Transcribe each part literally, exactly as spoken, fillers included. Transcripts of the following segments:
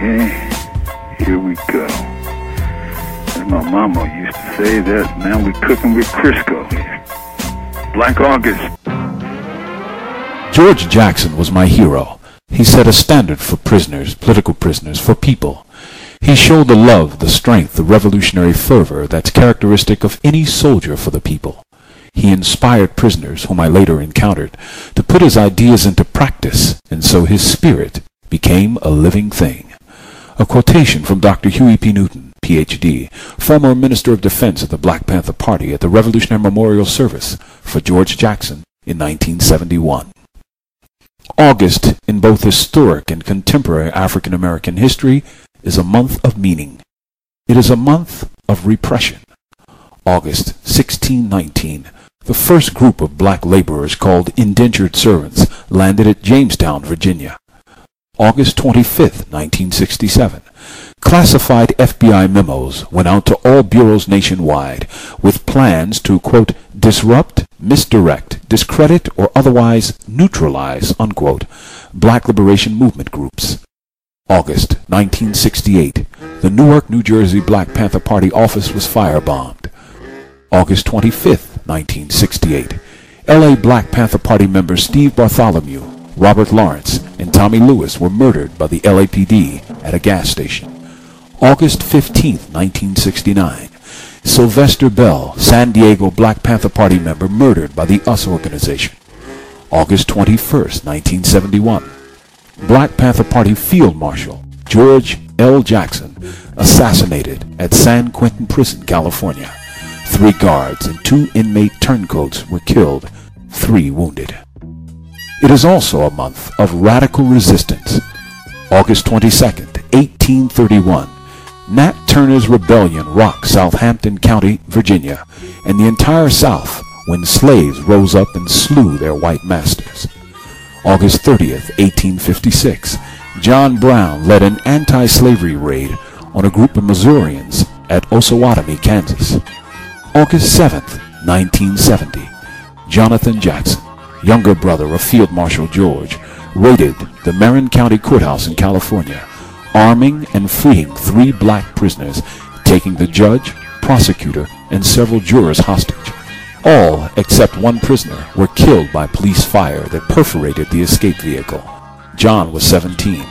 Okay, here we go. As my mama used to say, that now we're cooking with Crisco here. Black August. George Jackson was my hero. He set a standard for prisoners, political prisoners, for people. He showed the love, the strength, the revolutionary fervor that's characteristic of any soldier for the people. He inspired prisoners, whom I later encountered, to put his ideas into practice, and so his spirit became a living thing. A quotation from Doctor Huey P. Newton, P H D, former Minister of Defense of the Black Panther Party, at the Revolutionary Memorial Service for George Jackson in nineteen seventy-one. August, in both historic and contemporary African American history, is a month of meaning. It is a month of repression. August sixteen nineteen, the first group of black laborers called indentured servants landed at Jamestown, Virginia. August twenty-fifth, nineteen sixty-seven, classified F B I memos went out to all bureaus nationwide with plans to, quote, disrupt, misdirect, discredit, or otherwise neutralize, unquote, black liberation movement groups. August nineteen sixty-eight, the Newark, New Jersey Black Panther Party office was firebombed. August twenty-fifth, nineteen sixty-eight, L A Black Panther Party members Steve Bartholomew, Robert Lawrence, and Tommy Lewis were murdered by the L A P D at a gas station. August fifteenth, nineteen sixty-nine, Sylvester Bell, San Diego Black Panther Party member, murdered by the U S organization. August twenty-first, nineteen seventy-one, Black Panther Party Field Marshal George L. Jackson assassinated at San Quentin Prison, California. Three guards and two inmate turncoats were killed, three wounded. It is also a month of radical resistance. August twenty-second, eighteen thirty-one, Nat Turner's rebellion rocked Southampton County, Virginia, and the entire South when slaves rose up and slew their white masters. August thirtieth, eighteen fifty-six, John Brown led an anti-slavery raid on a group of Missourians at Osawatomie, Kansas. August seventh, nineteen seventy, Jonathan Jackson, younger brother of Field Marshal George, raided the Marin County Courthouse in California, arming and freeing three black prisoners, taking the judge, prosecutor, and several jurors hostage. All except one prisoner were killed by police fire that perforated the escape vehicle. John was seventeen.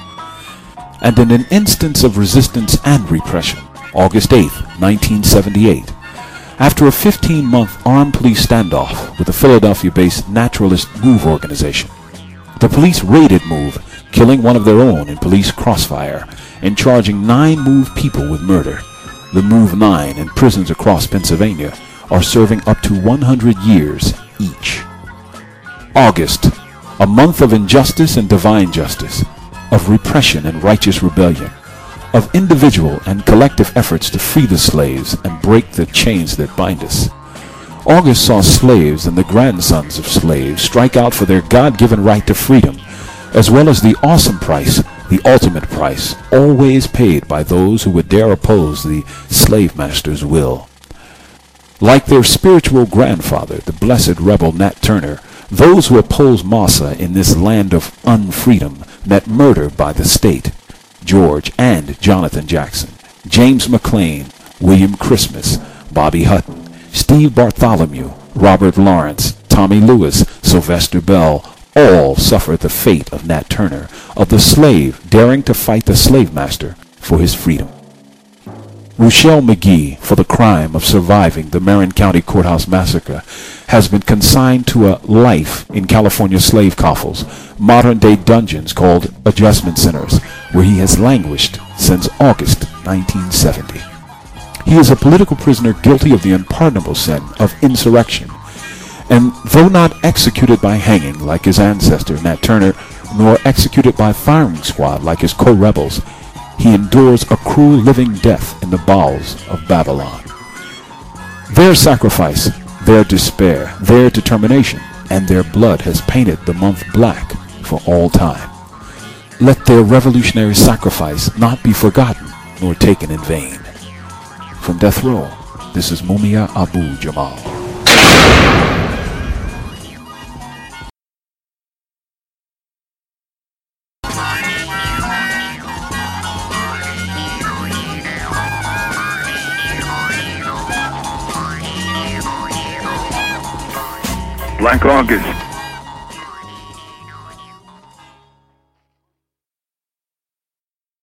And in an instance of resistance and repression, August eighth, nineteen seventy-eight, after a fifteen-month armed police standoff with the Philadelphia-based Naturalist Move organization, the police raided Move, killing one of their own in police crossfire and charging nine Move people with murder. The Move Nine in prisons across Pennsylvania are serving up to one hundred years each. August, a month of injustice and divine justice, of repression and righteous rebellion, of individual and collective efforts to free the slaves and break the chains that bind us. August saw slaves and the grandsons of slaves strike out for their God-given right to freedom, as well as the awesome price, the ultimate price, always paid by those who would dare oppose the slave master's will. Like their spiritual grandfather, the blessed rebel Nat Turner, those who oppose Massa in this land of unfreedom met murder by the state. George and Jonathan Jackson, James McLean, William Christmas, Bobby Hutton, Steve Bartholomew, Robert Lawrence, Tommy Lewis, Sylvester Bell, all suffered the fate of Nat Turner, of the slave daring to fight the slave master for his freedom. Ruchell McGee, for the crime of surviving the Marin County Courthouse Massacre, has been consigned to a life in California slave coffles, modern-day dungeons called adjustment centers, where he has languished since August nineteen seventy. He is a political prisoner guilty of the unpardonable sin of insurrection, and though not executed by hanging like his ancestor Nat Turner, nor executed by firing squad like his co-rebels, he endures a cruel living death in the bowels of Babylon. Their sacrifice, their despair, their determination, and their blood has painted the month black for all time. Let their revolutionary sacrifice not be forgotten nor taken in vain. From death row, this is Mumia Abu Jamal. Black August.